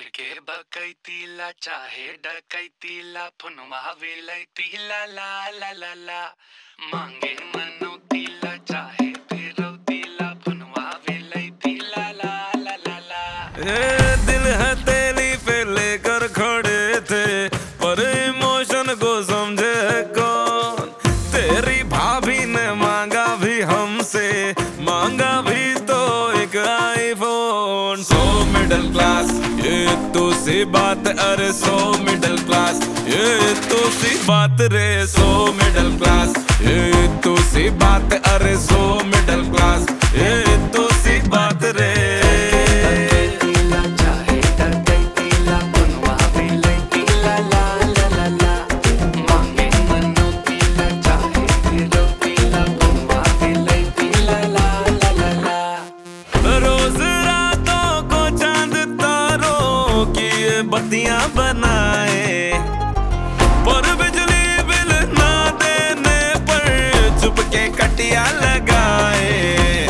करके बकैतीला चाहे डकैतीला फुनवा वेलैतीला ला ला ला ला मांगे मनौतीला चाहे फिरौतीला फुनवा वेलैतीला ला ला ला ला। ये दिल है तेली पे लेकर खड़े थे पर इमोशन को समझे कौन। तेरी भाभी ने मांगा भी हमसे, मांगा भी तो एक आईफोन। सो मिडिल क्लास ये तो सी बात, अरे सो मिडिल क्लास ये तो सी बात रे। सो मिडिल क्लास ये तो सी बात, अरे सो मिडिल क्लास ये तो सी बात रे। बत्तियां बनाए पर बिजली बिल ना देने पर चुपके कटिया लगाए।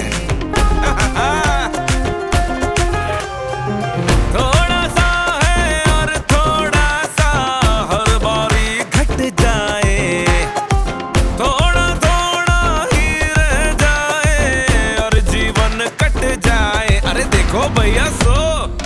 थोड़ा सा है और थोड़ा सा हर बारी घट जाए, थोड़ा थोड़ा ही रह जाए और जीवन कट जाए। अरे देखो भैया सो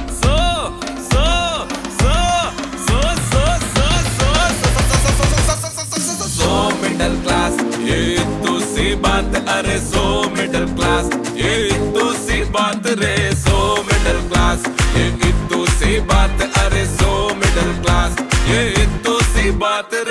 मिडिल क्लास ये तो सी बात, अरे सो मिडिल क्लास ये तो सी बात रे। सो मिडिल क्लास ये तो सी बात, अरे सो मिडिल क्लास ये तो सी बात रे।